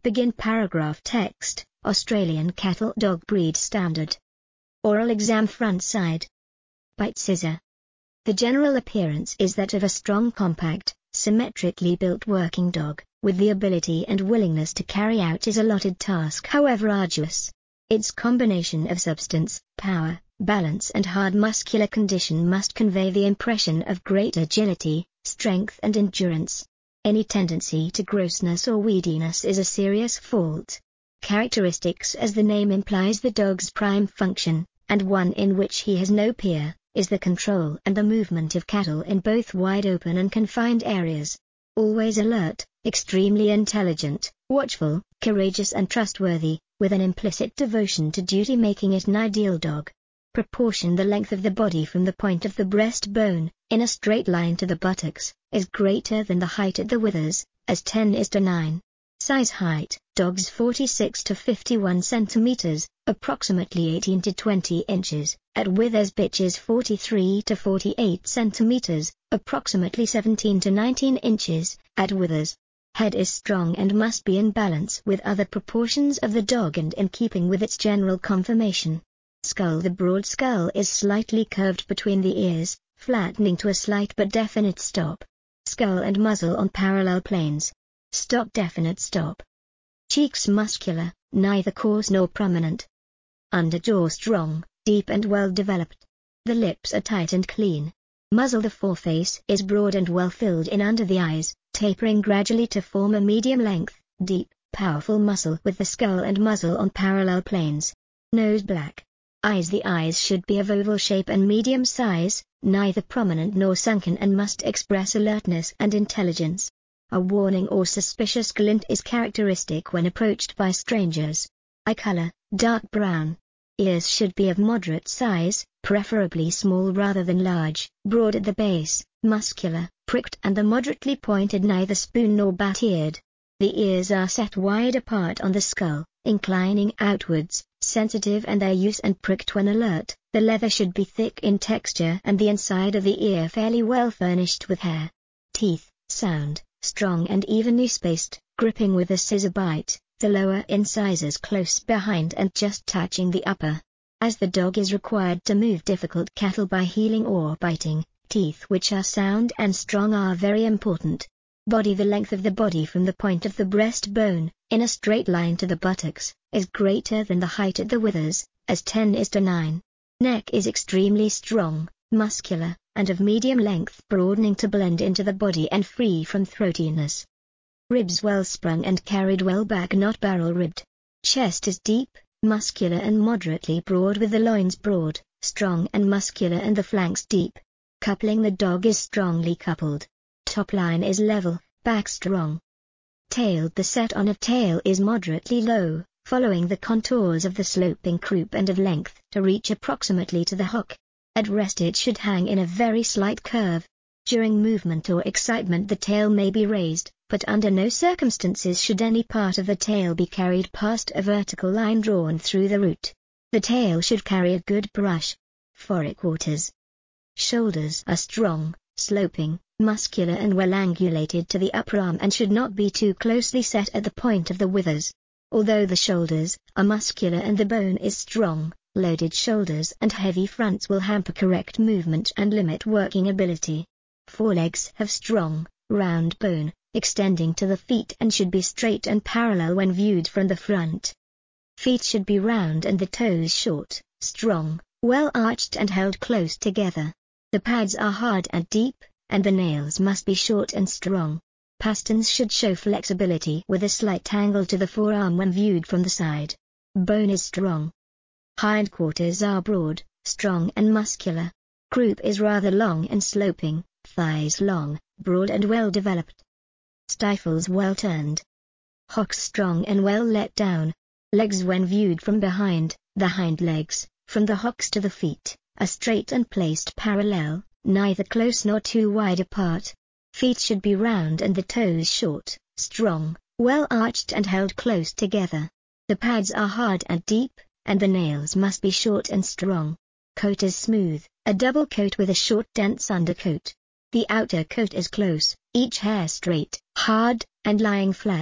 Begin paragraph text, Australian Cattle Dog Breed Standard. Oral exam front side. Bite scissor. The general appearance is that of a strong, compact, symmetrically built working dog, with the ability and willingness to carry out his allotted task, however arduous. Its combination of substance, power, balance and hard muscular condition must convey the impression of great agility, strength and endurance. Any tendency to grossness or weediness is a serious fault. Characteristics: as the name implies, the dog's prime function, and one in which he has no peer, is the control and the movement of cattle in both wide open and confined areas. Always alert, extremely intelligent, watchful, courageous and trustworthy, with an implicit devotion to duty making it an ideal dog. Proportion: the length of the body from the point of the breastbone, in a straight line to the buttocks, is greater than the height at the withers, as 10:9. Size: height, dogs 46 to 51 centimeters, approximately 18 to 20 inches, at withers bitches 43 to 48 centimeters, approximately 17 to 19 inches, at withers. Head is strong and must be in balance with other proportions of the dog and in keeping with its general conformation. Skull: the broad skull is slightly curved between the ears, flattening to a slight but definite stop. Skull and muzzle on parallel planes. Stop: definite stop. Cheeks muscular, neither coarse nor prominent. Underjaw strong, deep and well developed. The lips are tight and clean. Muzzle: the foreface is broad and well filled in under the eyes, tapering gradually to form a medium length, deep, powerful muzzle with the skull and muzzle on parallel planes. Nose black. Eyes: the eyes should be of oval shape and medium size, neither prominent nor sunken, and must express alertness and intelligence. A warning or suspicious glint is characteristic when approached by strangers. Eye color: dark brown. Ears should be of moderate size, preferably small rather than large, broad at the base, muscular, pricked and the moderately pointed, neither spoon nor bat-eared. The ears are set wide apart on the skull, inclining outwards, sensitive and their use and pricked when alert. The leather should be thick in texture and the inside of the ear fairly well furnished with hair. Teeth: sound, strong and evenly spaced, gripping with a scissor bite, the lower incisors close behind and just touching the upper. As the dog is required to move difficult cattle by heeling or biting, teeth which are sound and strong are very important. Body: the length of the body from the point of the breastbone, in a straight line to the buttocks, is greater than the height at the withers, as 10:9. Neck is extremely strong, muscular, and of medium length, broadening to blend into the body and free from throatiness. Ribs: well sprung and carried well back, not barrel-ribbed. Chest is deep, muscular and moderately broad, with the loins broad, strong and muscular and the flanks deep. Coupling: the dog is strongly coupled. Top line is level, back strong. Tail: the set on of tail is moderately low, following the contours of the sloping croup and of length to reach approximately to the hock. At rest it should hang in a very slight curve. During movement or excitement the tail may be raised, but under no circumstances should any part of the tail be carried past a vertical line drawn through the root. The tail should carry a good brush. Forequarters. Shoulders are strong, sloping, muscular and well angulated to the upper arm and should not be too closely set at the point of the withers. Although the shoulders are muscular and the bone is strong, loaded shoulders and heavy fronts will hamper correct movement and limit working ability. Forelegs have strong, round bone, extending to the feet and should be straight and parallel when viewed from the front. Feet should be round and the toes short, strong, well arched and held close together. The pads are hard and deep, and the nails must be short and strong. Pasterns should show flexibility with a slight angle to the forearm when viewed from the side. Bone is strong. Hindquarters are broad, strong and muscular. Croup is rather long and sloping, thighs long, broad and well developed. Stifles well turned. Hocks strong and well let down. Legs when viewed from behind, the hind legs, from the hocks to the feet, are straight and placed parallel, neither close nor too wide apart. Feet should be round and the toes short, strong, well arched and held close together. The pads are hard and deep, and the nails must be short and strong. Coat is smooth, a double coat with a short dense undercoat. The outer coat is close, each hair straight, hard, and lying flat,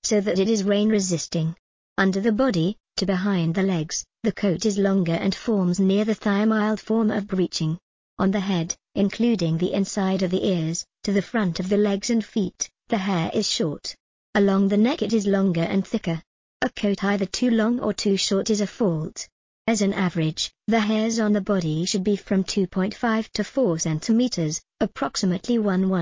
so that it is rain-resisting. Under the body, to behind the legs, the coat is longer and forms near the thigh a mild form of breeching. On the head, including the inside of the ears, to the front of the legs and feet, the hair is short. Along the neck it is longer and thicker. A coat either too long or too short is a fault. As an average, the hairs on the body should be from 2.5 to 4 cm, approximately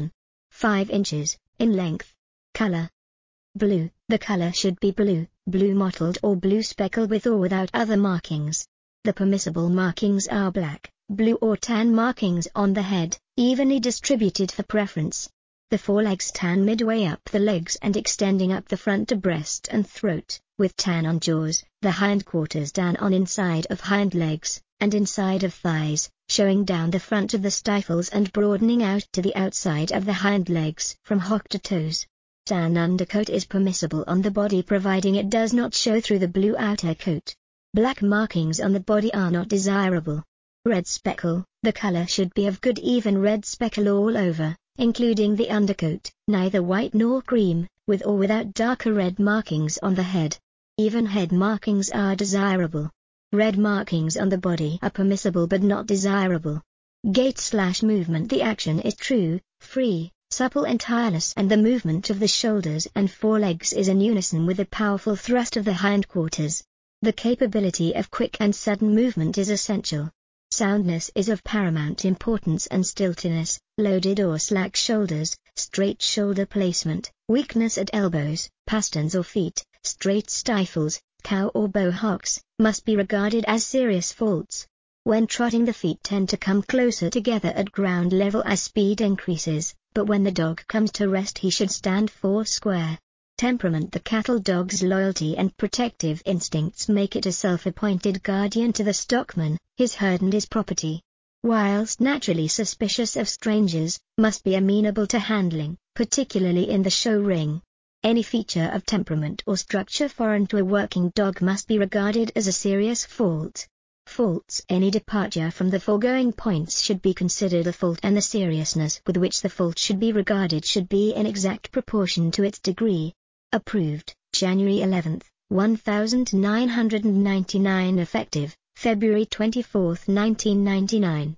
1.15 inches, in length. Color. Blue. The color should be blue, blue mottled or blue speckled with or without other markings. The permissible markings are black, blue or tan markings on the head, evenly distributed for preference. The forelegs tan midway up the legs and extending up the front to breast and throat, with tan on jaws, the hindquarters tan on inside of hind legs, and inside of thighs, showing down the front of the stifles and broadening out to the outside of the hind legs from hock to toes. Tan undercoat is permissible on the body providing it does not show through the blue outer coat. Black markings on the body are not desirable. Red speckle. The color should be of good even red speckle all over, including the undercoat, neither white nor cream, with or without darker red markings on the head. Even head markings are desirable. Red markings on the body are permissible but not desirable. Gait/movement. The action is true, free, supple and tireless, and the movement of the shoulders and forelegs is in unison with a powerful thrust of the hindquarters. The capability of quick and sudden movement is essential. Soundness is of paramount importance and stiltiness, loaded or slack shoulders, straight shoulder placement, weakness at elbows, pasterns or feet, straight stifles, cow or bow hocks, must be regarded as serious faults. When trotting the feet tend to come closer together at ground level as speed increases, but when the dog comes to rest he should stand four square. Temperament. The cattle dog's loyalty and protective instincts make it a self-appointed guardian to the stockman, his herd and his property. Whilst naturally suspicious of strangers, must be amenable to handling, particularly in the show ring. Any feature of temperament or structure foreign to a working dog must be regarded as a serious fault. Faults. Any departure from the foregoing points should be considered a fault, and the seriousness with which the fault should be regarded should be in exact proportion to its degree. Approved, January 11, 1999. Effective, February 24, 1999.